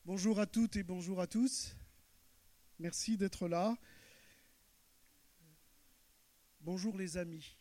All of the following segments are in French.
Bonjour à toutes et bonjour à tous. Merci d'être là. Bonjour les amis.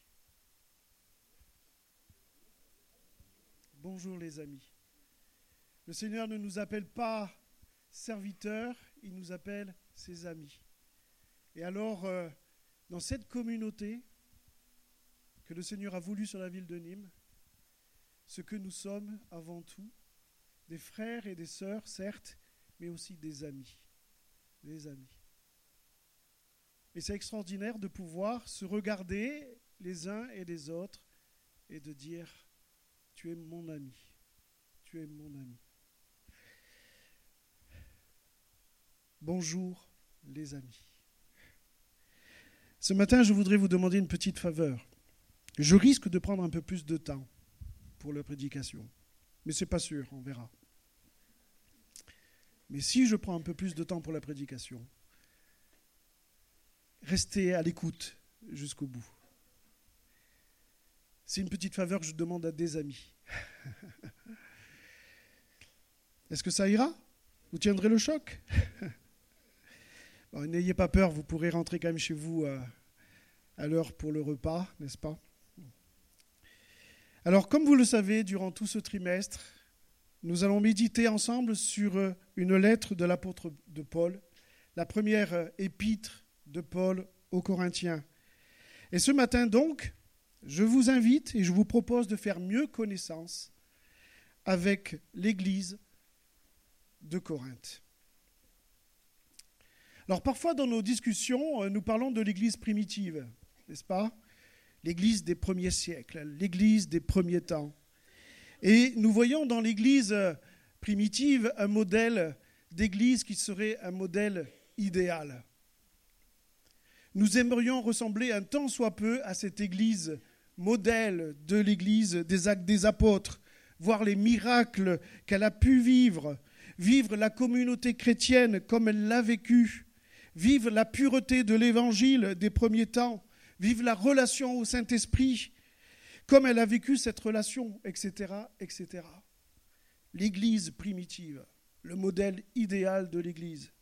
Bonjour les amis. Le Seigneur ne nous appelle pas serviteurs, il nous appelle ses amis. Et alors, dans cette communauté que le Seigneur a voulu sur la ville de Nîmes, ce que nous sommes avant tout, des frères et des sœurs, certes, mais aussi des amis. Des amis. Et c'est extraordinaire de pouvoir se regarder les uns et les autres et de dire « Tu es mon ami, tu es mon ami ». Bonjour les amis. Ce matin, je voudrais vous demander une petite faveur. Je risque de prendre un peu plus de temps pour la prédication, mais ce n'est pas sûr, on verra. Mais si je prends un peu plus de temps pour la prédication, restez à l'écoute jusqu'au bout. C'est une petite faveur que je demande à des amis. Est-ce que ça ira ? Vous tiendrez le choc ? Bon, n'ayez pas peur, vous pourrez rentrer quand même chez vous à l'heure pour le repas, n'est-ce pas ? Alors, comme vous le savez, durant tout ce trimestre, nous allons méditer ensemble sur une lettre de l'apôtre de Paul, la première épître de Paul aux Corinthiens. Et ce matin donc, je vous invite et je vous propose de faire mieux connaissance avec l'Église de Corinthe. Alors parfois dans nos discussions, nous parlons de l'Église primitive, n'est-ce pas ? L'Église des premiers siècles, l'Église des premiers temps. Et nous voyons dans l'Église primitive un modèle d'Église qui serait un modèle idéal. Nous aimerions ressembler un tant soit peu à cette Église modèle de l'Église des Actes des Apôtres, voir les miracles qu'elle a pu vivre la communauté chrétienne comme elle l'a vécu, vivre la pureté de l'Évangile des premiers temps, vivre la relation au Saint-Esprit, comme elle a vécu cette relation, etc., etc. L'Église primitive, le modèle idéal de l'Église.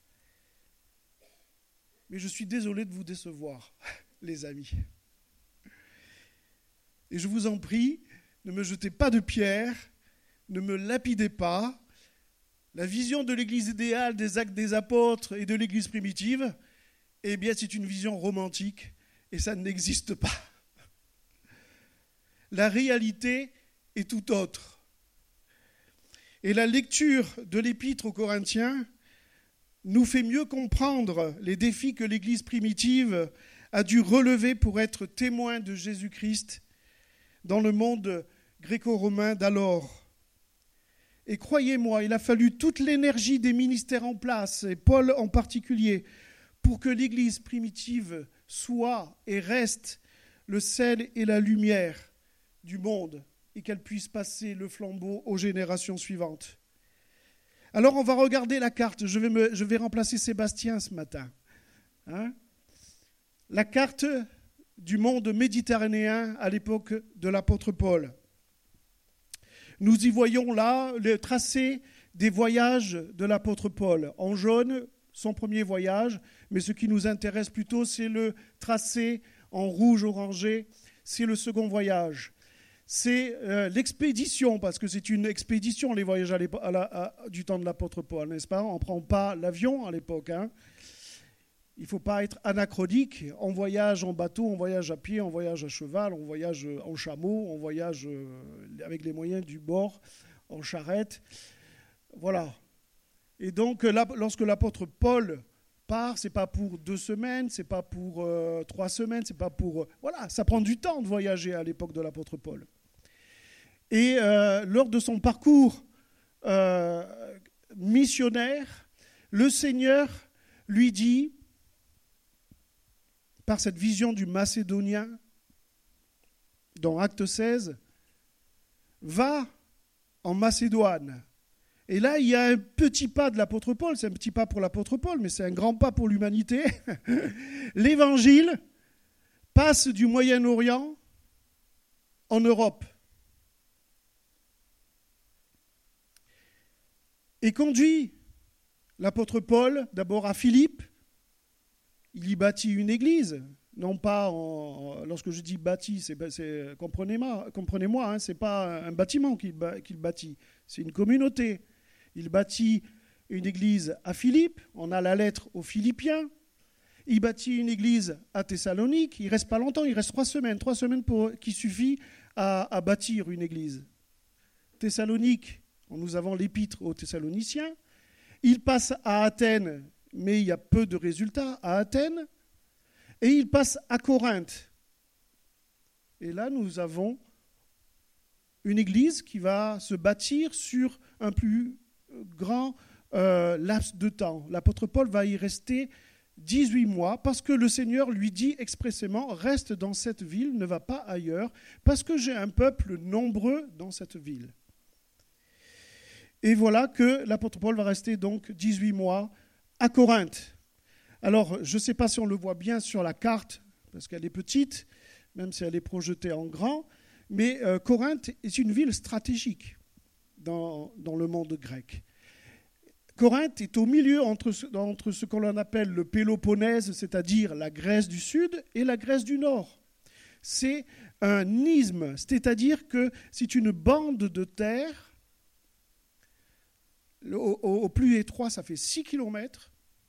Mais je suis désolé de vous décevoir, les amis. Et je vous en prie, ne me jetez pas de pierre, ne me lapidez pas. La vision de l'Église idéale des Actes des Apôtres et de l'Église primitive, eh bien, c'est une vision romantique et ça n'existe pas. La réalité est tout autre. Et la lecture de l'épître aux Corinthiens nous fait mieux comprendre les défis que l'Église primitive a dû relever pour être témoin de Jésus-Christ dans le monde gréco-romain d'alors. Et croyez-moi, il a fallu toute l'énergie des ministères en place, et Paul en particulier, pour que l'Église primitive soit et reste le sel et la lumière du monde et qu'elle puisse passer le flambeau aux générations suivantes. Alors on va regarder la carte. Je vais remplacer Sébastien ce matin. La carte du monde méditerranéen à l'époque de l'apôtre Paul. Nous y voyons là le tracé des voyages de l'apôtre Paul. En jaune, son premier voyage, mais ce qui nous intéresse plutôt, c'est le tracé en rouge orangé, c'est le second voyage. C'est l'expédition, parce que c'est une expédition, les voyages du temps de l'apôtre Paul, n'est-ce pas ? On ne prend pas l'avion à l'époque. Il ne faut pas être anachronique. On voyage en bateau, on voyage à pied, on voyage à cheval, on voyage en chameau, on voyage avec les moyens du bord, en charrette. Voilà. Et donc, là, lorsque l'apôtre Paul part, ce n'est pas pour 2 semaines, ce n'est pas pour 3 semaines, c'est pas pour... Voilà, ça prend du temps de voyager à l'époque de l'apôtre Paul. Et lors de son parcours missionnaire, le Seigneur lui dit, par cette vision du Macédonien, dans Acte 16, va en Macédoine. Et là, il y a un petit pas de l'apôtre Paul, c'est un petit pas pour l'apôtre Paul, mais c'est un grand pas pour l'humanité. L'Évangile passe du Moyen-Orient en Europe. et conduit l'apôtre Paul d'abord à Philippe. Il y bâtit une église. Non pas, lorsque je dis bâti, comprenez-moi, ce n'est pas un bâtiment qu'il bâtit, c'est une communauté. Il bâtit une église à Philippe, on a la lettre aux Philippiens. Il bâtit une église à Thessalonique, il ne reste pas longtemps, il reste 3 semaines qui suffit à bâtir une église. Thessalonique, nous avons l'épître aux Thessaloniciens. Il passe à Athènes, mais il y a peu de résultats à Athènes. Et il passe à Corinthe. Et là, nous avons une église qui va se bâtir sur un plus grand laps de temps. L'apôtre Paul va y rester 18 mois parce que le Seigneur lui dit expressément « Reste dans cette ville, ne va pas ailleurs, parce que j'ai un peuple nombreux dans cette ville. » Et voilà que l'apôtre Paul va rester donc 18 mois à Corinthe. Alors, je ne sais pas si on le voit bien sur la carte, parce qu'elle est petite, même si elle est projetée en grand, mais Corinthe est une ville stratégique dans le monde grec. Corinthe est au milieu entre ce que l'on appelle le Péloponnèse, c'est-à-dire la Grèce du Sud, et la Grèce du Nord. C'est un isthme, c'est-à-dire que c'est une bande de terre, au plus étroit, ça fait 6 kilomètres,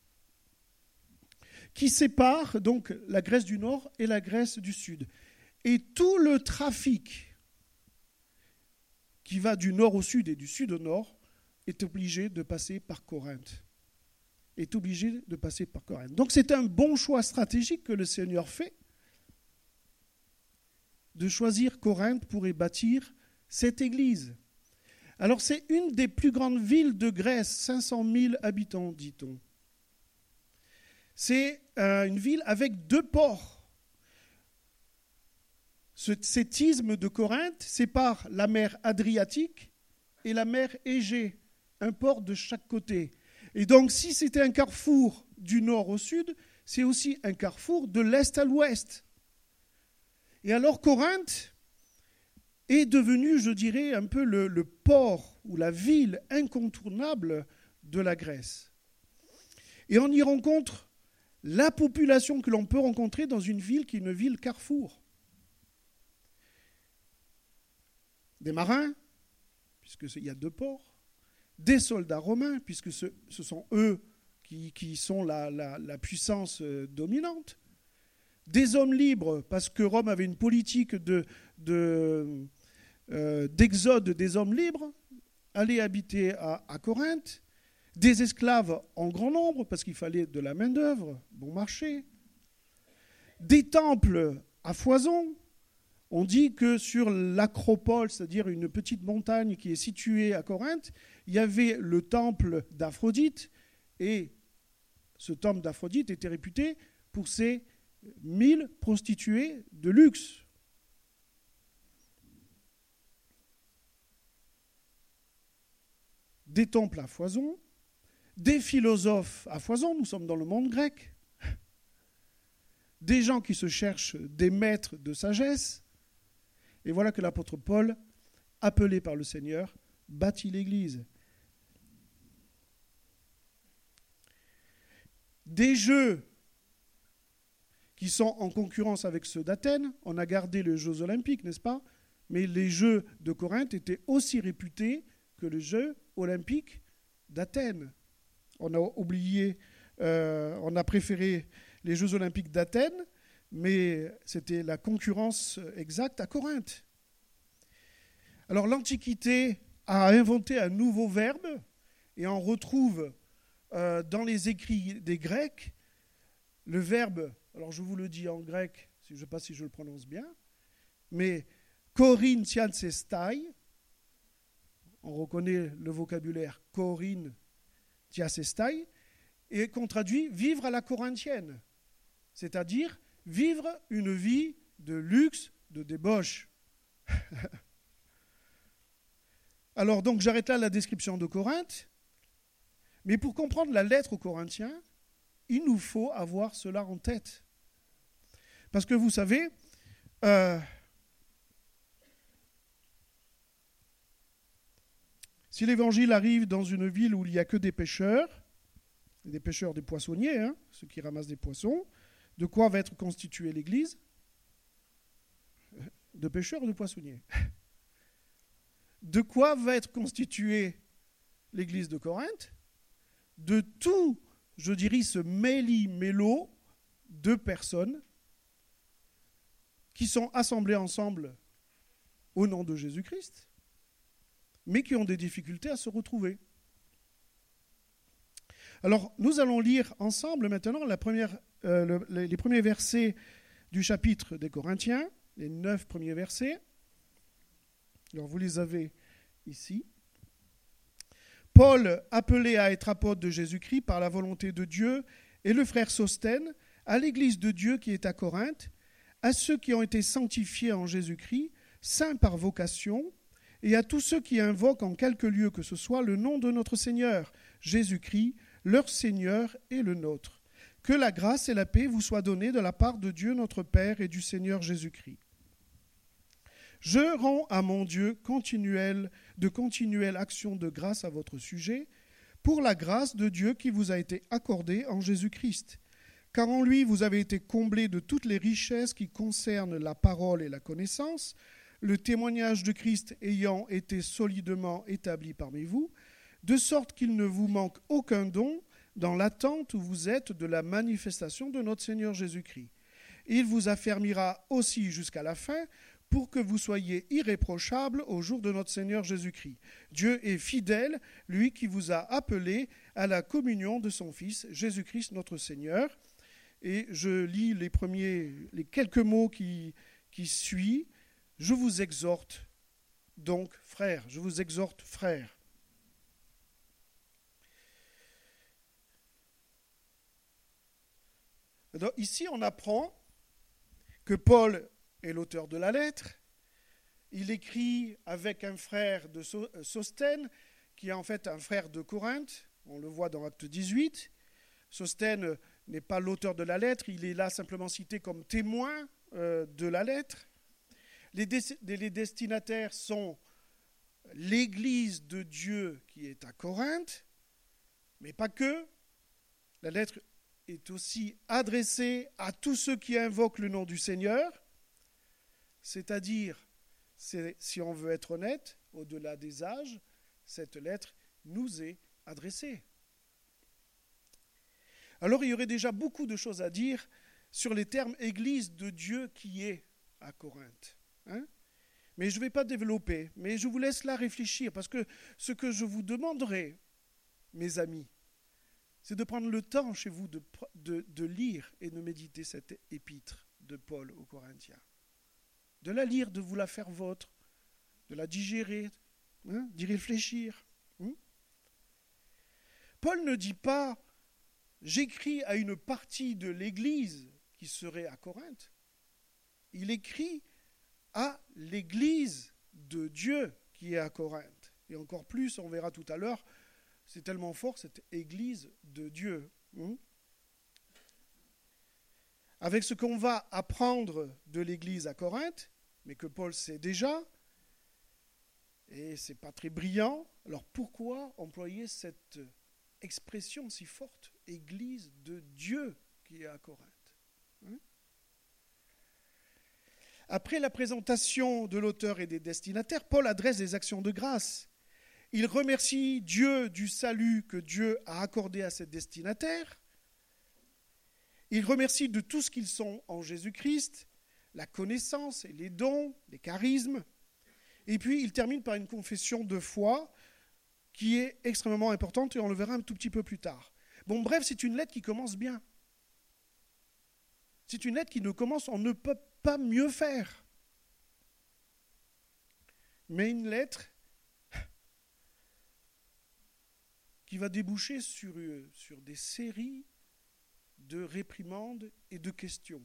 qui sépare donc la Grèce du Nord et la Grèce du Sud. Et tout le trafic qui va du nord au sud et du sud au nord est obligé de passer par Corinthe. Donc c'est un bon choix stratégique que le Seigneur fait de choisir Corinthe pour y bâtir cette église. Alors c'est une des plus grandes villes de Grèce, 500 000 habitants, dit-on. C'est une ville avec 2 ports. Cet isthme de Corinthe sépare la mer Adriatique et la mer Égée, un port de chaque côté. Et donc, si c'était un carrefour du nord au sud, c'est aussi un carrefour de l'est à l'ouest. Et alors, Corinthe est devenu, je dirais, un peu le port ou la ville incontournable de la Grèce. Et on y rencontre la population que l'on peut rencontrer dans une ville qui est une ville carrefour. Des marins, puisqu'il y a 2 ports, des soldats romains, puisque ce sont eux qui sont la puissance dominante, des hommes libres, parce que Rome avait une politique d'exode des hommes libres, aller habiter à Corinthe, des esclaves en grand nombre, parce qu'il fallait de la main-d'œuvre, bon marché, des temples à foison. On dit que sur l'Acropole, c'est-à-dire une petite montagne qui est située à Corinthe, il y avait le temple d'Aphrodite, et ce temple d'Aphrodite était réputé pour ses 1000 prostituées de luxe. Des temples à foison, des philosophes à foison, nous sommes dans le monde grec, des gens qui se cherchent des maîtres de sagesse, et voilà que l'apôtre Paul, appelé par le Seigneur, bâtit l'Église. Des jeux qui sont en concurrence avec ceux d'Athènes, on a gardé les Jeux olympiques, n'est-ce pas ? Mais les Jeux de Corinthe étaient aussi réputés que les Jeux olympiques d'Athènes. On a préféré les Jeux olympiques d'Athènes, mais c'était la concurrence exacte à Corinthe. Alors l'Antiquité a inventé un nouveau verbe, et on retrouve dans les écrits des Grecs le verbe, alors je vous le dis en grec, je ne sais pas si je le prononce bien, mais korintiansestai, on reconnaît le vocabulaire korintiansestai, et qu'on traduit vivre à la corinthienne, c'est-à-dire vivre une vie de luxe, de débauche. Alors donc j'arrête là la description de Corinthe, mais pour comprendre la lettre aux Corinthiens, il nous faut avoir cela en tête. Parce que vous savez, Si l'évangile arrive dans une ville où il n'y a que des pêcheurs des poissonniers, ceux qui ramassent des poissons, de quoi va être constituée l'Église ? De pêcheurs ou de poissonniers ? De quoi va être constituée l'Église de Corinthe ? De tout, je dirais, ce méli-mélo de personnes qui sont assemblées ensemble au nom de Jésus-Christ, mais qui ont des difficultés à se retrouver. Alors, nous allons lire ensemble maintenant les premiers versets du chapitre des Corinthiens, les 9 premiers versets. Alors, vous les avez ici. Paul, appelé à être apôtre de Jésus-Christ par la volonté de Dieu, et le frère Sosthène, à l'église de Dieu qui est à Corinthe, à ceux qui ont été sanctifiés en Jésus-Christ, saints par vocation, et à tous ceux qui invoquent en quelque lieu que ce soit le nom de notre Seigneur, Jésus-Christ, leur Seigneur et le nôtre. Que la grâce et la paix vous soient données de la part de Dieu notre Père et du Seigneur Jésus-Christ. Je rends à mon Dieu de continuelles actions de grâce à votre sujet, pour la grâce de Dieu qui vous a été accordée en Jésus-Christ. Car en lui vous avez été comblés de toutes les richesses qui concernent la parole et la connaissance, le témoignage de Christ ayant été solidement établi parmi vous, de sorte qu'il ne vous manque aucun don dans l'attente où vous êtes de la manifestation de notre Seigneur Jésus-Christ. Il vous affermira aussi jusqu'à la fin, pour que vous soyez irréprochables au jour de notre Seigneur Jésus-Christ. Dieu est fidèle, lui qui vous a appelés à la communion de son Fils, Jésus-Christ notre Seigneur. Et je lis les quelques mots qui suivent. Je vous exhorte donc, frères, je vous exhorte, frères. Donc, ici, on apprend que Paul est l'auteur de la lettre. Il écrit avec un frère de Sosthène, qui est en fait un frère de Corinthe. On le voit dans Acte 18. Sosthène n'est pas l'auteur de la lettre, il est là simplement cité comme témoin de la lettre. Les destinataires sont l'Église de Dieu qui est à Corinthe, mais pas que. La lettre est aussi adressée à tous ceux qui invoquent le nom du Seigneur, c'est-à-dire, si on veut être honnête, au-delà des âges, cette lettre nous est adressée. Alors il y aurait déjà beaucoup de choses à dire sur les termes « Église de Dieu qui est à Corinthe ». Mais je ne vais pas développer, mais je vous laisse là réfléchir, parce que ce que je vous demanderai, mes amis, c'est de prendre le temps chez vous de lire et de méditer cette épître de Paul aux Corinthiens. De la lire, de vous la faire vôtre, de la digérer, d'y réfléchir. Paul ne dit pas « j'écris à une partie de l'Église qui serait à Corinthe ». Il écrit à l'Église de Dieu qui est à Corinthe. Et encore plus, on verra tout à l'heure, c'est tellement fort cette Église de Dieu. Avec ce qu'on va apprendre de l'Église à Corinthe, mais que Paul sait déjà, et ce n'est pas très brillant, alors pourquoi employer cette expression si forte, Église de Dieu qui est à Corinthe ? Après la présentation de l'auteur et des destinataires, Paul adresse des actions de grâce. Il remercie Dieu du salut que Dieu a accordé à ses destinataires. Il remercie de tout ce qu'ils sont en Jésus-Christ, la connaissance et les dons, les charismes. Et puis, il termine par une confession de foi qui est extrêmement importante et on le verra un tout petit peu plus tard. Bon, bref, c'est une lettre qui commence bien. C'est une lettre qui ne commence, on ne peut pas mieux faire. Mais une lettre qui va déboucher sur des séries de réprimandes et de questions.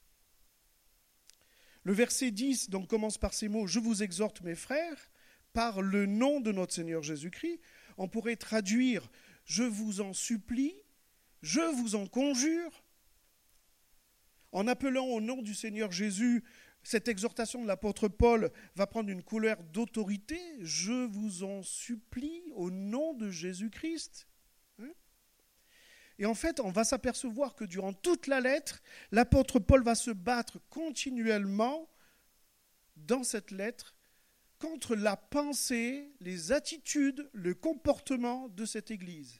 Le verset 10 donc, commence par ces mots « Je vous exhorte, mes frères, par le nom de notre Seigneur Jésus-Christ ». On pourrait traduire « Je vous en supplie, je vous en conjure ». En appelant au nom du Seigneur Jésus cette exhortation de l'apôtre Paul va prendre une couleur d'autorité. Je vous en supplie au nom de Jésus-Christ. Et en fait, on va s'apercevoir que durant toute la lettre, l'apôtre Paul va se battre continuellement dans cette lettre contre la pensée, les attitudes, le comportement de cette Église.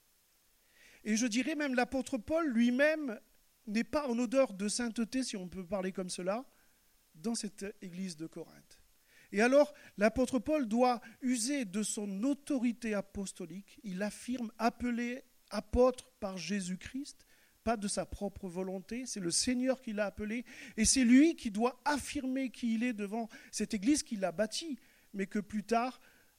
Et je dirais même l'apôtre Paul lui-même n'est pas en odeur de sainteté, si on peut parler comme cela, dans cette Église de Corinthe. Et alors, l'apôtre Paul doit user de son autorité apostolique. Il affirme appelé apôtre par Jésus-Christ, pas de sa propre volonté, c'est le Seigneur qui l'a appelé, et c'est lui qui doit affirmer qui il est devant cette Église qu'il a bâtie, mais que plus tard,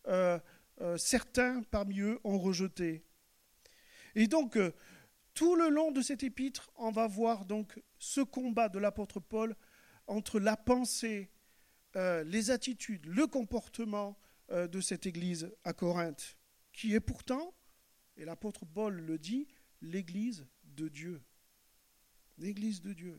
certains parmi eux ont rejeté. Et donc, tout le long de cet épître, on va voir donc ce combat de l'apôtre Paul entre la pensée, les attitudes, le comportement de cette Église à Corinthe, qui est pourtant, et l'apôtre Paul le dit, l'Église de Dieu. L'Église de Dieu.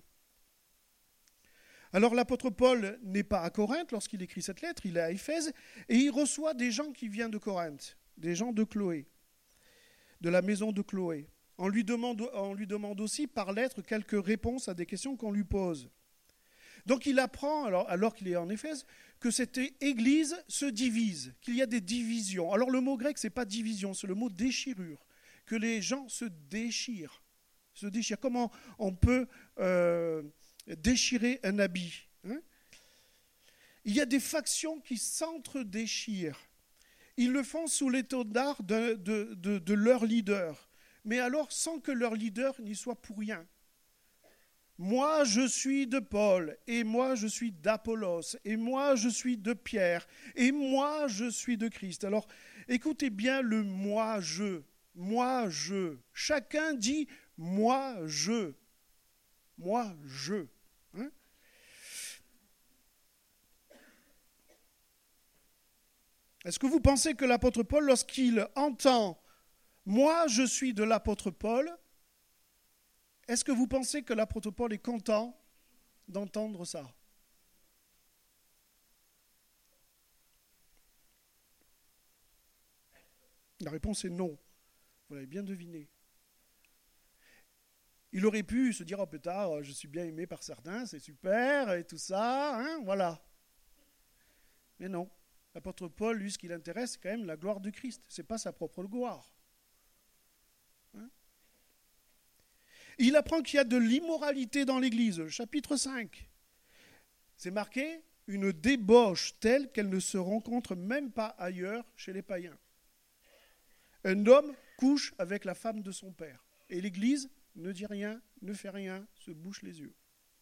Alors l'apôtre Paul n'est pas à Corinthe lorsqu'il écrit cette lettre, il est à Éphèse, et il reçoit des gens qui viennent de Corinthe, des gens de Chloé, de la maison de Chloé. On lui demande aussi par lettre quelques réponses à des questions qu'on lui pose. Donc il apprend, alors qu'il est en Éphèse, que cette Église se divise, qu'il y a des divisions. Alors le mot grec, ce n'est pas division, c'est le mot déchirure, que les gens se déchirent. Comment on peut déchirer un habit, hein? Il y a des factions qui s'entre-déchirent. Ils le font sous l'étendard de leur leader, mais alors sans que leur leader n'y soit pour rien. Moi, je suis de Paul, et moi, je suis d'Apollos, et moi, je suis de Pierre, et moi, je suis de Christ. Alors, écoutez bien le moi, je. Moi, je. Chacun dit moi, je. Moi, je. Hein? Est-ce que vous pensez que l'apôtre Paul, lorsqu'il entend « moi, je suis de l'apôtre Paul », est-ce que vous pensez que l'apôtre Paul est content d'entendre ça? La réponse est non. Vous l'avez bien deviné. Il aurait pu se dire, oh peut-être, je suis bien aimé par certains, c'est super, et tout ça, hein, voilà. Mais non. L'apôtre Paul, lui, ce qui l'intéresse, c'est quand même la gloire de Christ. Ce n'est pas sa propre gloire. Hein? Il apprend qu'il y a de l'immoralité dans l'Église. Chapitre 5. C'est marqué une débauche telle qu'elle ne se rencontre même pas ailleurs chez les païens. Un homme couche avec la femme de son père. Et l'Église ne dit rien, ne fait rien, se bouche les yeux.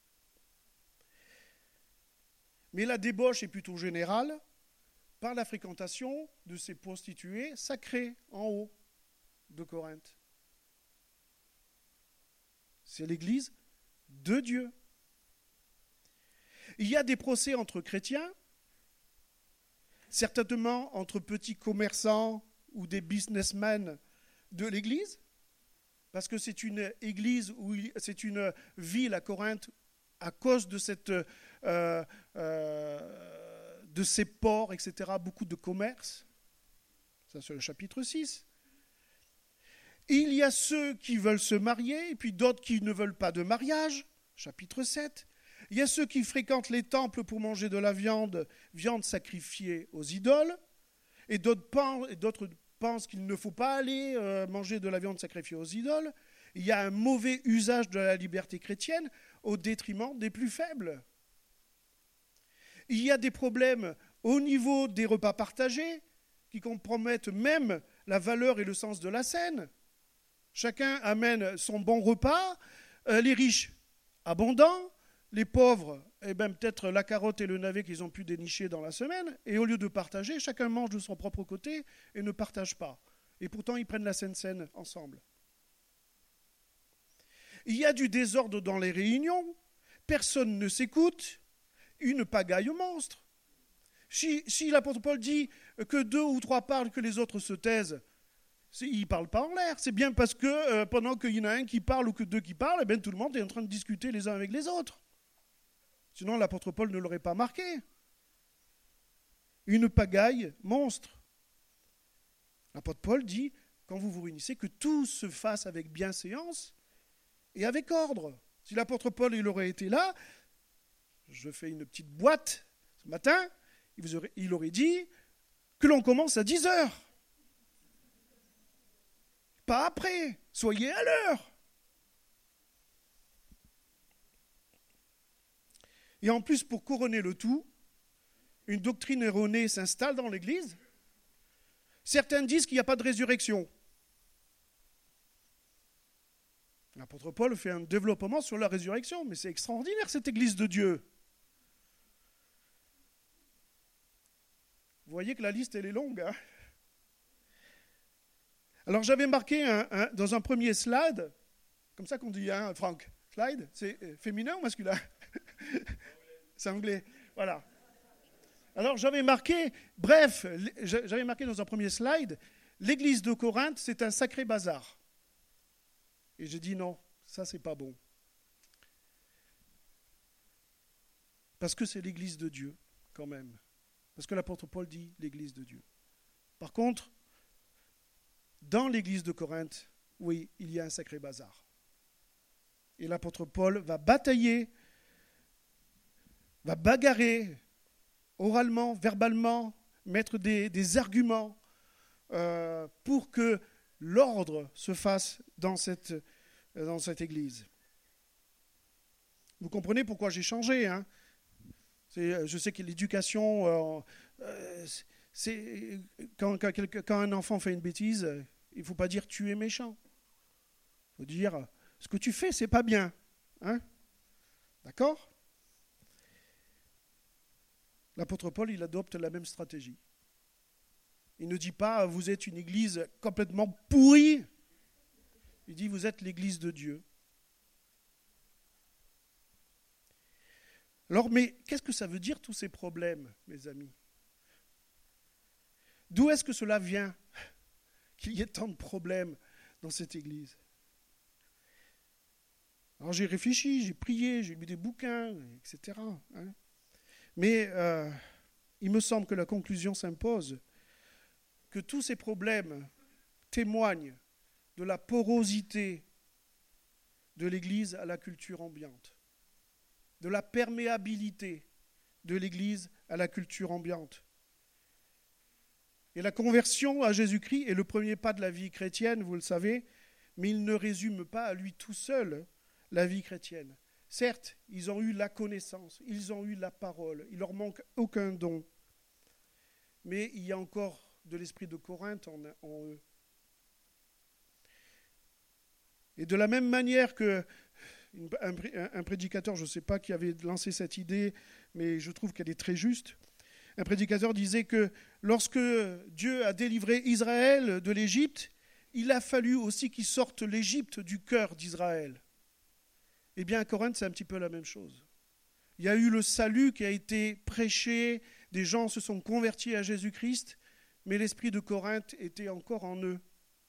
Mais la débauche est plutôt générale par la fréquentation de ces prostituées sacrées en haut de Corinthe. C'est l'Église de Dieu. Il y a des procès entre chrétiens, certainement entre petits commerçants ou des businessmen de l'Église, parce que c'est une église, c'est une ville à Corinthe à cause de ces ports, etc., beaucoup de commerce. Ça, c'est le chapitre 6. Il y a ceux qui veulent se marier, et puis d'autres qui ne veulent pas de mariage, chapitre 7. Il y a ceux qui fréquentent les temples pour manger de la viande sacrifiée aux idoles, et d'autres pensent qu'il ne faut pas aller manger de la viande sacrifiée aux idoles. Il y a un mauvais usage de la liberté chrétienne au détriment des plus faibles. Il y a des problèmes au niveau des repas partagés qui compromettent même la valeur et le sens de la scène. Chacun amène son bon repas, les riches abondants, les pauvres, peut-être la carotte et le navet qu'ils ont pu dénicher dans la semaine, et au lieu de partager, chacun mange de son propre côté et ne partage pas. Et pourtant, ils prennent la Sainte Seine ensemble. Il y a du désordre dans les réunions, personne ne s'écoute, une pagaille monstre. Si l'apôtre Paul dit que 2 ou 3 parlent, que les autres se taisent, il ne parle pas en l'air. C'est bien parce que pendant qu'il y en a un qui parle ou que 2 qui parlent, tout le monde est en train de discuter les uns avec les autres. Sinon, l'apôtre Paul ne l'aurait pas marqué. Une pagaille monstre. L'apôtre Paul dit, quand vous vous réunissez, que tout se fasse avec bienséance et avec ordre. Si l'apôtre Paul il aurait été là, je fais une petite boîte ce matin, il aurait dit que l'on commence à 10 heures. Pas après, soyez à l'heure. Et en plus, pour couronner le tout, une doctrine erronée s'installe dans l'Église. Certains disent qu'il n'y a pas de résurrection. L'apôtre Paul fait un développement sur la résurrection, mais c'est extraordinaire cette Église de Dieu. Vous voyez que la liste, elle est longue. Hein. Alors j'avais marqué dans un premier slide, comme ça qu'on dit, hein, Franck, slide, c'est féminin ou masculin? C'est anglais, voilà. Alors j'avais marqué dans un premier slide, l'église de Corinthe, c'est un sacré bazar. Et j'ai dit non, ça c'est pas bon. Parce que c'est l'église de Dieu, quand même. Parce que l'apôtre Paul dit l'église de Dieu. Par contre, dans l'église de Corinthe, oui, il y a un sacré bazar. Et l'apôtre Paul va batailler, va bagarrer, oralement, verbalement, mettre des arguments pour que l'ordre se fasse dans cette église. Vous comprenez pourquoi j'ai changé, hein? Je sais que l'éducation, quand un enfant fait une bêtise, il ne faut pas dire « tu es méchant ». Il faut dire « ce que tu fais, c'est pas bien hein ». D'accord ? L'apôtre Paul, il adopte la même stratégie. Il ne dit pas « vous êtes une église complètement pourrie ». Il dit « vous êtes l'église de Dieu ». Alors, mais qu'est-ce que ça veut dire tous ces problèmes, mes amis ? D'où est-ce que cela vient qu'il y ait tant de problèmes dans cette église ? Alors j'ai réfléchi, j'ai prié, j'ai lu des bouquins, etc. Hein. Mais il me semble que la conclusion s'impose, que tous ces problèmes témoignent de la porosité de l'Église à la culture ambiante, de la perméabilité de l'Église à la culture ambiante. Et la conversion à Jésus-Christ est le premier pas de la vie chrétienne, vous le savez, mais il ne résume pas à lui tout seul la vie chrétienne. Certes, ils ont eu la connaissance, ils ont eu la parole, il ne leur manque aucun don. Mais il y a encore de l'esprit de Corinthe en eux. Et de la même manière qu'un prédicateur, je ne sais pas qui avait lancé cette idée, mais je trouve qu'elle est très juste, un prédicateur disait que lorsque Dieu a délivré Israël de l'Égypte, il a fallu aussi qu'il sorte l'Égypte du cœur d'Israël. Eh bien, à Corinthe, c'est un petit peu la même chose. Il y a eu le salut qui a été prêché, des gens se sont convertis à Jésus-Christ, mais l'esprit de Corinthe était encore en eux.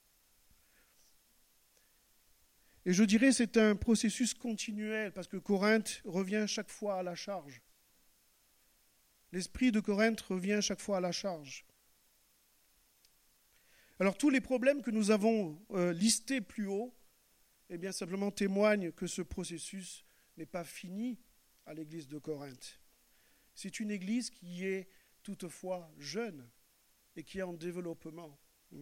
Et je dirais que c'est un processus continuel, parce que Corinthe revient chaque fois à la charge. L'esprit de Corinthe revient chaque fois à la charge. Alors tous les problèmes que nous avons listés plus haut, eh bien simplement témoignent que ce processus n'est pas fini à l'église de Corinthe. C'est une église qui est toutefois jeune et qui est en développement.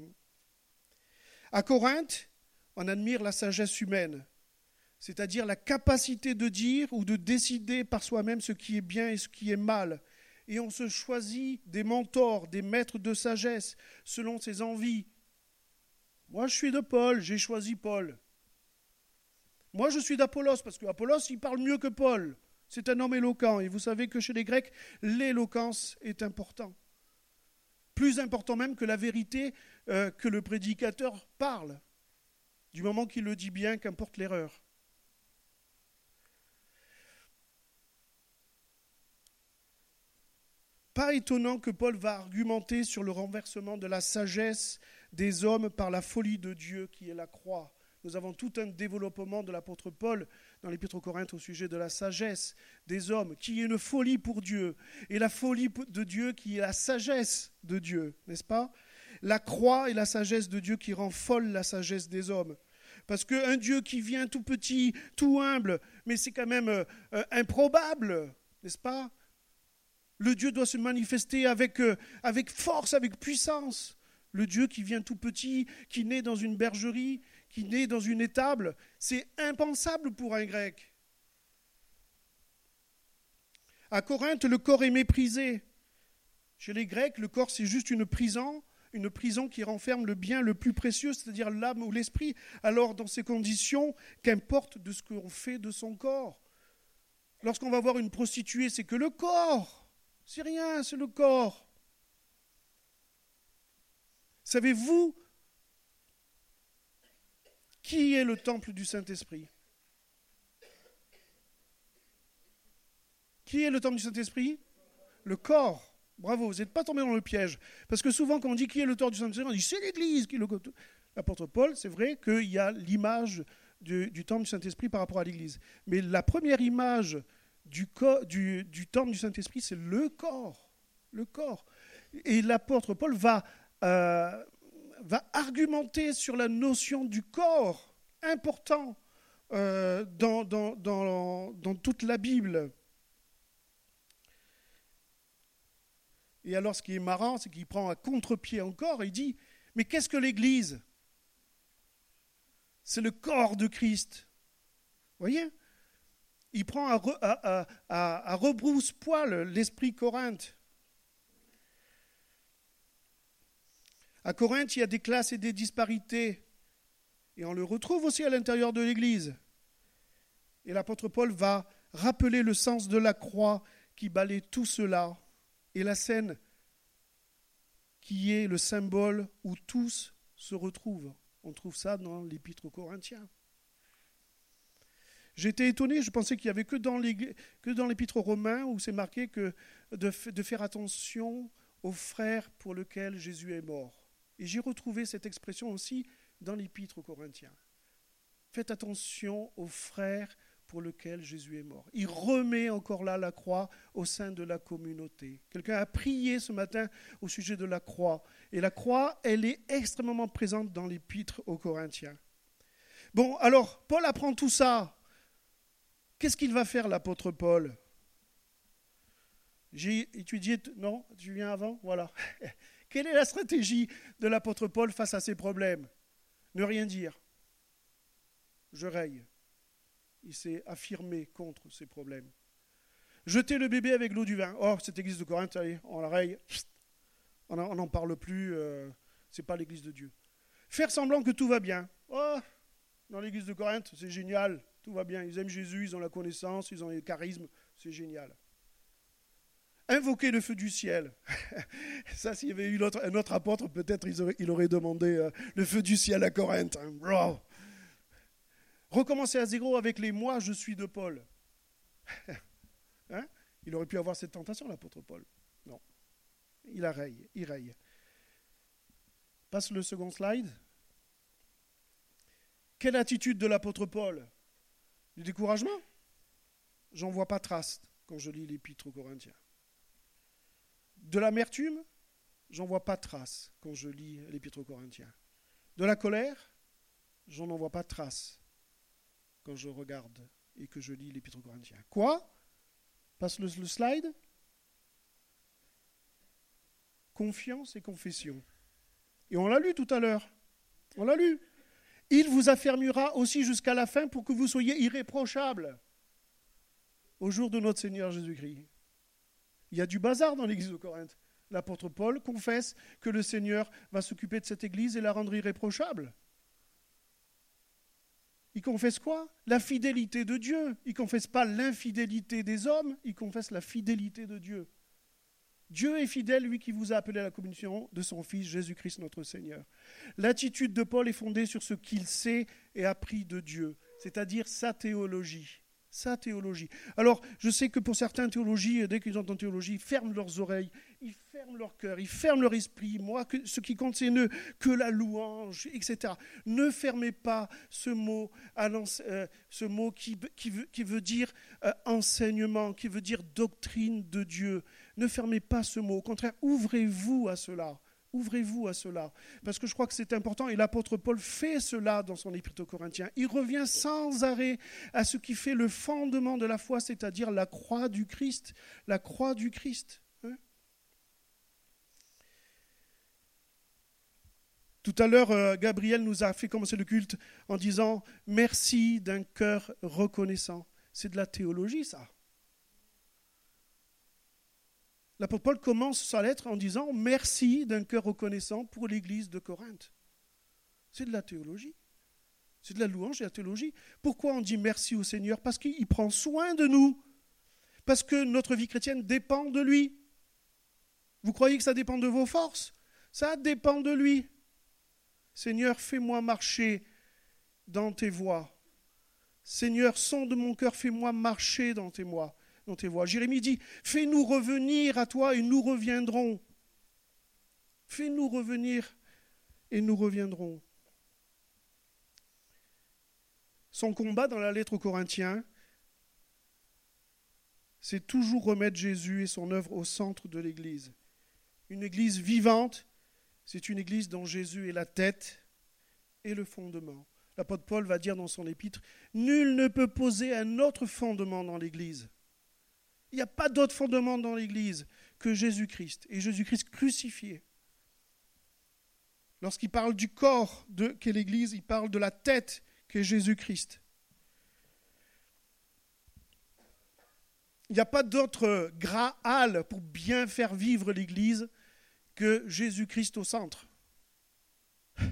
À Corinthe, on admire la sagesse humaine, c'est-à-dire la capacité de dire ou de décider par soi-même ce qui est bien et ce qui est mal. Et on se choisit des mentors, des maîtres de sagesse, selon ses envies. Moi, je suis de Paul, j'ai choisi Paul. Moi, je suis d'Apollos, parce qu'Apollos, il parle mieux que Paul. C'est un homme éloquent, et vous savez que chez les Grecs, l'éloquence est important. Plus important même que la vérité que le prédicateur parle. Du moment qu'il le dit bien, qu'importe l'erreur. Pas étonnant que Paul va argumenter sur le renversement de la sagesse des hommes par la folie de Dieu qui est la croix. Nous avons tout un développement de l'apôtre Paul dans l'Épître aux Corinthes au sujet de la sagesse des hommes, qui est une folie pour Dieu, et la folie de Dieu qui est la sagesse de Dieu, n'est-ce pas? La croix est la sagesse de Dieu qui rend folle la sagesse des hommes. Parce qu'un Dieu qui vient tout petit, tout humble, mais c'est quand même improbable, n'est-ce pas? Le Dieu doit se manifester avec force, avec puissance. Le Dieu qui vient tout petit, qui naît dans une bergerie, qui naît dans une étable, c'est impensable pour un Grec. À Corinthe, le corps est méprisé. Chez les Grecs, le corps, c'est juste une prison qui renferme le bien le plus précieux, c'est-à-dire l'âme ou l'esprit. Alors, dans ces conditions, qu'importe de ce qu'on fait de son corps. Lorsqu'on va voir une prostituée, c'est que le corps. C'est rien, c'est le corps. Savez-vous qui est le temple du Saint-Esprit? Qui est le temple du Saint-Esprit? Le corps. Bravo, vous n'êtes pas tombé dans le piège. Parce que souvent, quand on dit qui est le temple du Saint-Esprit, on dit c'est l'Église qui est le... L'apôtre Paul, c'est vrai qu'il y a l'image du temple du Saint-Esprit par rapport à l'Église. Mais la première image du temple du Saint-Esprit, c'est le corps. Le corps. Et l'apôtre Paul va argumenter sur la notion du corps, important dans toute la Bible. Et alors, ce qui est marrant, c'est qu'il prend un contre-pied encore et il dit, mais qu'est-ce que l'Église? C'est le corps de Christ. Vous voyez? Il prend à rebrousse-poil l'esprit Corinthe. À Corinthe, il y a des classes et des disparités. Et on le retrouve aussi à l'intérieur de l'Église. Et l'apôtre Paul va rappeler le sens de la croix qui balaie tout cela. Et la scène qui est le symbole où tous se retrouvent. On trouve ça dans l'Épître aux Corinthiens. J'étais étonné, je pensais qu'il n'y avait que dans l'Épître aux Romains où c'est marqué que de faire attention aux frères pour lesquels Jésus est mort. Et j'ai retrouvé cette expression aussi dans l'Épître aux Corinthiens. Faites attention aux frères pour lesquels Jésus est mort. Il remet encore là la croix au sein de la communauté. Quelqu'un a prié ce matin au sujet de la croix. Et la croix, elle est extrêmement présente dans l'Épître aux Corinthiens. Bon, alors, Paul apprend tout ça. Qu'est-ce qu'il va faire, l'apôtre Paul? J'ai étudié... Non, tu viens avant? Voilà. Quelle est la stratégie de l'apôtre Paul face à ces problèmes? Ne rien dire. Je raye. Il s'est affirmé contre ces problèmes. Jeter le bébé avec l'eau du vin. Oh, cette église de Corinthe, allez, on la raye. On n'en parle plus. C'est pas l'église de Dieu. Faire semblant que tout va bien. Oh, dans l'église de Corinthe, c'est génial. Tout va bien. Ils aiment Jésus, ils ont la connaissance, ils ont le charisme. C'est génial. Invoquer le feu du ciel. Ça, s'il y avait eu un autre apôtre, peut-être il aurait demandé le feu du ciel à Corinthe. Wow. Recommencer à zéro avec les « moi, je suis » de Paul. Hein? Il aurait pu avoir cette tentation, l'apôtre Paul. Non. Il raye. Passe le second slide. Quelle attitude de l'apôtre Paul? Du découragement? J'en vois pas trace quand je lis l'Épître aux Corinthiens. De l'amertume? J'en vois pas trace quand je lis l'Épître aux Corinthiens. De la colère? J'en vois pas trace quand je regarde et que je lis l'Épître aux Corinthiens. Quoi? Passe le slide. Confiance et confession. Et on l'a lu tout à l'heure. On l'a lu. Il vous affermira aussi jusqu'à la fin pour que vous soyez irréprochables au jour de notre Seigneur Jésus-Christ. Il y a du bazar dans l'église de Corinthe. L'apôtre Paul confesse que le Seigneur va s'occuper de cette église et la rendre irréprochable. Il confesse quoi? La fidélité de Dieu. Il ne confesse pas l'infidélité des hommes, il confesse la fidélité de Dieu. Dieu est fidèle, lui qui vous a appelé à la communion de son Fils Jésus-Christ notre Seigneur. L'attitude de Paul est fondée sur ce qu'il sait et appris de Dieu, c'est-à-dire sa théologie. sa théologie. Alors, je sais que pour certains théologies, dès qu'ils entendent théologie, ils ferment leurs oreilles, ils ferment leur cœur, ils ferment leur esprit. Moi, ce qui compte, c'est que la louange, etc. Ne fermez pas ce mot, ce mot qui veut dire enseignement, qui veut dire doctrine de Dieu. Ne fermez pas ce mot. Au contraire, ouvrez-vous à cela. Ouvrez-vous à cela, parce que je crois que c'est important, et l'apôtre Paul fait cela dans son épître aux Corinthiens. Il revient sans arrêt à ce qui fait le fondement de la foi, c'est-à-dire la croix du Christ. La croix du Christ. Hein? Tout à l'heure, Gabriel nous a fait commencer le culte en disant « Merci d'un cœur reconnaissant ». C'est de la théologie, ça. L'apôtre Paul commence sa lettre en disant « Merci d'un cœur reconnaissant pour l'église de Corinthe ». C'est de la théologie. C'est de la louange et de la théologie. Pourquoi on dit merci au Seigneur ? Parce qu'il prend soin de nous. Parce que notre vie chrétienne dépend de lui. Vous croyez que ça dépend de vos forces ? Ça dépend de lui. Seigneur, fais-moi marcher dans tes voies. Seigneur, sonde mon cœur, fais-moi marcher dans tes voies. Jérémie dit, fais-nous revenir à toi et nous reviendrons. Fais-nous revenir et nous reviendrons. Son combat dans la lettre aux Corinthiens, c'est toujours remettre Jésus et son œuvre au centre de l'Église. Une Église vivante, c'est une Église dont Jésus est la tête et le fondement. L'apôtre Paul va dire dans son épître, nul ne peut poser un autre fondement dans l'Église. Il n'y a pas d'autre fondement dans l'Église que Jésus-Christ, et Jésus-Christ crucifié. Lorsqu'il parle du corps qu'est l'Église, il parle de la tête qu'est Jésus-Christ. Il n'y a pas d'autre Graal pour bien faire vivre l'Église que Jésus-Christ au centre. Il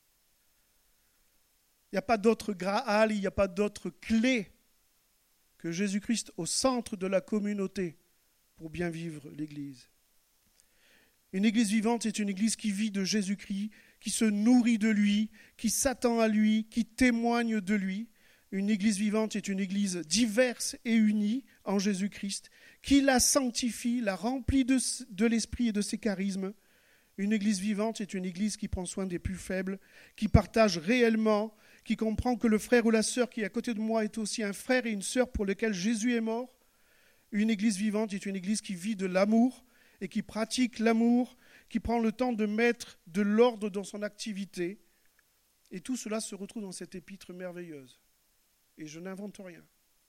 n'y a pas d'autre Graal, il n'y a pas d'autre clé que Jésus-Christ au centre de la communauté pour bien vivre l'Église. Une Église vivante, c'est une Église qui vit de Jésus-Christ, qui se nourrit de lui, qui s'attend à lui, qui témoigne de lui. Une Église vivante est une Église diverse et unie en Jésus-Christ, qui la sanctifie, la remplit de l'Esprit et de ses charismes. Une Église vivante est une Église qui prend soin des plus faibles, qui partage réellement, qui comprend que le frère ou la sœur qui est à côté de moi est aussi un frère et une sœur pour lesquels Jésus est mort. Une Église vivante est une Église qui vit de l'amour et qui pratique l'amour, qui prend le temps de mettre de l'ordre dans son activité. Et tout cela se retrouve dans cette épître merveilleuse. Et je n'invente rien.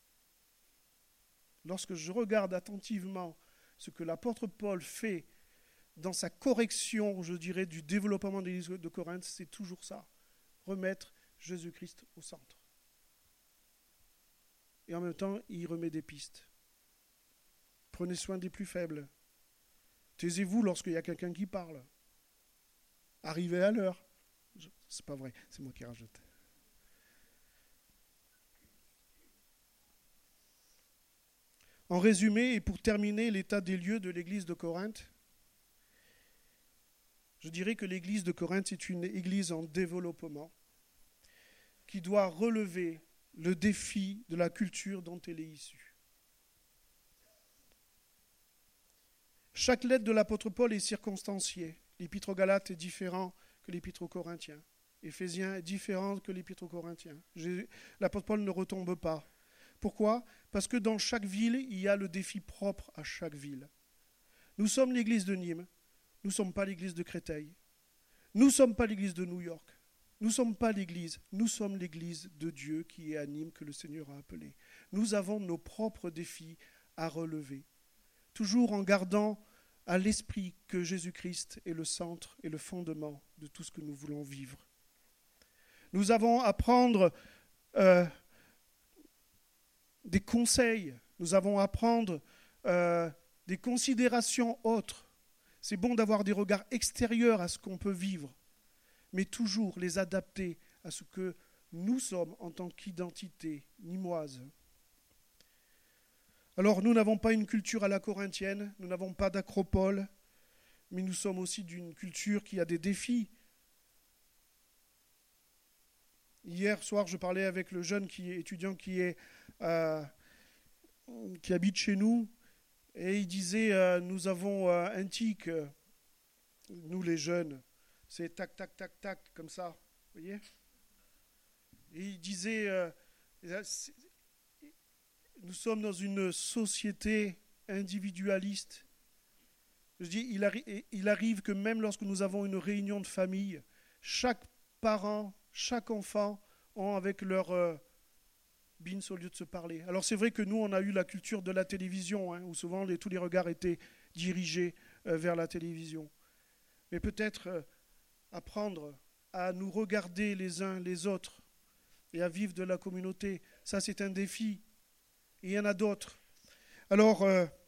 Lorsque je regarde attentivement ce que l'apôtre Paul fait dans sa correction, je dirais, du développement de l'Église de Corinthe, c'est toujours ça. Remettre Jésus-Christ au centre. Et en même temps, il remet des pistes. Prenez soin des plus faibles. Taisez-vous lorsqu'il y a quelqu'un qui parle. Arrivez à l'heure. C'est pas vrai, c'est moi qui rajoute. En résumé, et pour terminer l'état des lieux de l'église de Corinthe, je dirais que l'église de Corinthe est une église en développement qui doit relever le défi de la culture dont elle est issue. Chaque lettre de l'apôtre Paul est circonstanciée. L'épître aux Galates est différent que l'épître aux Corinthiens. Éphésiens est différent que l'épître aux Corinthiens. L'apôtre Paul ne retombe pas. Pourquoi ? Parce que dans chaque ville, il y a le défi propre à chaque ville. Nous sommes l'église de Nîmes, nous ne sommes pas l'église de Créteil, nous ne sommes pas l'église de New York, nous ne sommes pas l'église, nous sommes l'église de Dieu qui est à Nîmes, que le Seigneur a appelée. Nous avons nos propres défis à relever, toujours en gardant à l'esprit que Jésus-Christ est le centre et le fondement de tout ce que nous voulons vivre. Nous avons à prendre des conseils, nous avons à prendre des considérations autres. C'est bon d'avoir des regards extérieurs à ce qu'on peut vivre, mais toujours les adapter à ce que nous sommes en tant qu'identité nîmoise. Alors nous n'avons pas une culture à la corinthienne, nous n'avons pas d'acropole, mais nous sommes aussi d'une culture qui a des défis. Hier soir, je parlais avec le jeune étudiant qui est qui habite chez nous, et il disait, nous avons un tic, nous les jeunes, c'est tac, tac, tac, tac, comme ça, vous voyez. Et il disait, nous sommes dans une société individualiste. Je dis, il arrive que même lorsque nous avons une réunion de famille, chaque parent, chaque enfant ont avec leur bins au lieu de se parler. Alors c'est vrai que nous, on a eu la culture de la télévision, où souvent tous les regards étaient dirigés vers la télévision. Mais peut-être apprendre à nous regarder les uns les autres et à vivre de la communauté, ça c'est un défi. Et il y en a d'autres. Alors,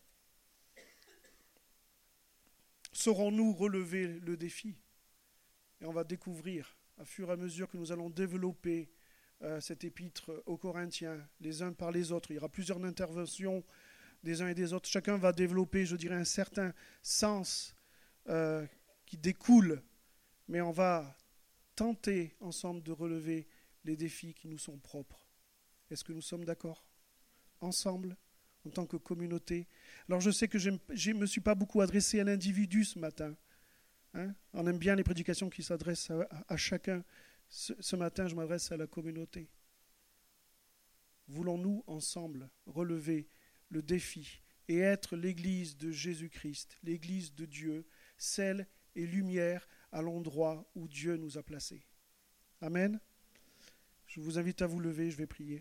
saurons-nous relever le défi ? Et on va découvrir, à fur et à mesure que nous allons développer cet épître aux Corinthiens, les uns par les autres. Il y aura plusieurs interventions des uns et des autres. Chacun va développer, je dirais, un certain sens qui découle. Mais on va tenter ensemble de relever les défis qui nous sont propres. Est-ce que nous sommes d'accord ? Ensemble, en tant que communauté. Alors je sais que je ne me suis pas beaucoup adressé à l'individu ce matin. On aime bien les prédications qui s'adressent à chacun. Ce matin, je m'adresse à la communauté. Voulons-nous ensemble relever le défi et être l'Église de Jésus-Christ, l'Église de Dieu, sel et lumière à l'endroit où Dieu nous a placés. Amen. Je vous invite à vous lever, je vais prier.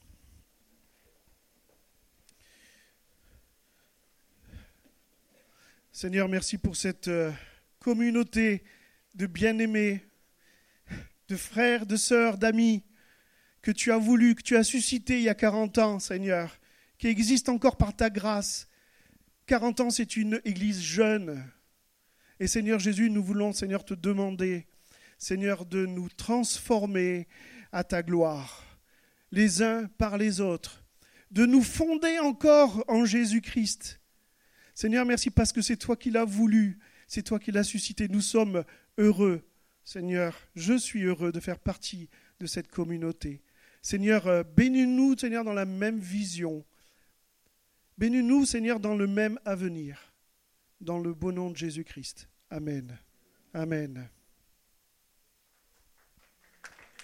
Seigneur, merci pour cette communauté de bien-aimés, de frères, de sœurs, d'amis que tu as voulu, que tu as suscité il y a 40 ans, Seigneur, qui existe encore par ta grâce. 40 ans, c'est une église jeune. Et Seigneur Jésus, nous voulons, Seigneur, te demander, Seigneur, de nous transformer à ta gloire, les uns par les autres, de nous fonder encore en Jésus-Christ. Seigneur, merci parce que c'est toi qui l'as voulu, c'est toi qui l'as suscité. Nous sommes heureux, Seigneur, je suis heureux de faire partie de cette communauté. Seigneur, bénis-nous, Seigneur, dans la même vision. Bénis-nous, Seigneur, dans le même avenir. Dans le beau nom de Jésus-Christ. Amen. Amen.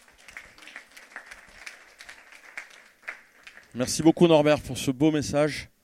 Merci beaucoup Norbert pour ce beau message.